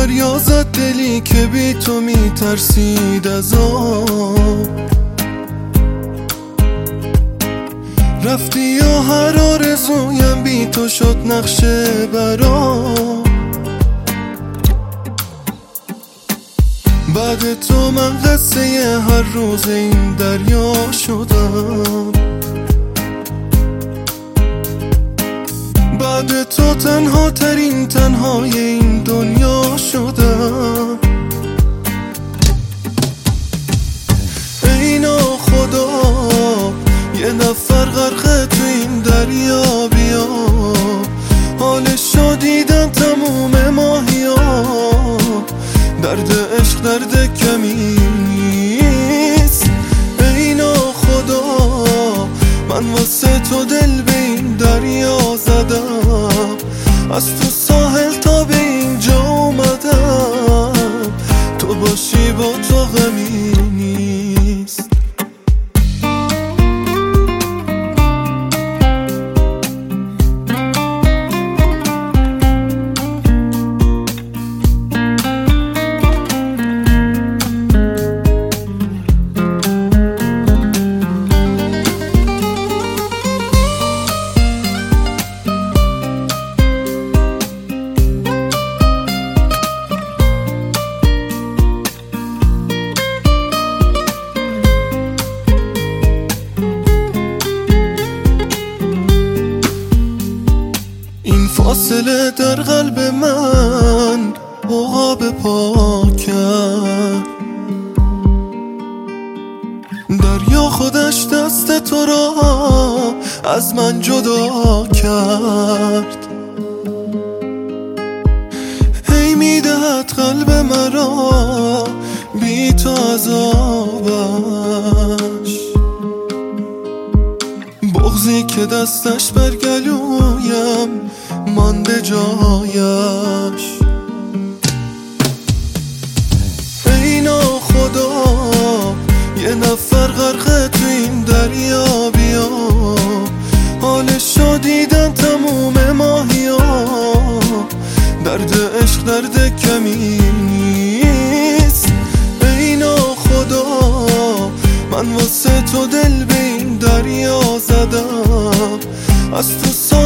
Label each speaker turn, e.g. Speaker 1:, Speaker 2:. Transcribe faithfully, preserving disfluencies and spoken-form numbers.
Speaker 1: دریا زد دلی که بی تو میترسید از آب. رفتی و هر آرزویم بی تو شد نقشه برام. بعد تو من قصه هر روز این دریا شدم. بعد تو تنها ترین تنهای این دنیا شدم. ای ناخدا یه نفر غرقه تو این دریا بیا. حالشو دیدن تموم ماهیا. درد عشق درد کمی نیست. ای ناخدا من واسه تو دل به این دریا زدم. از تو ساحل تا به اینجا اومدم. تو باشی با تو غمی نیست. فاصله در قلب من عقاب پا کرد. دریا خودش دست تو را از من جدا کرد. هی میدهد قلب مرا بی تو عذابش. بغضی که دستش بر گلویم مانده جایش. ای ناخدا یه نفر غرقه تو این دریا بیا. حالشو دیدن تموم ماهیا. درد عشق درد کمی نیست. ای ناخدا من واسه تو دل به این دریا زدم. از تو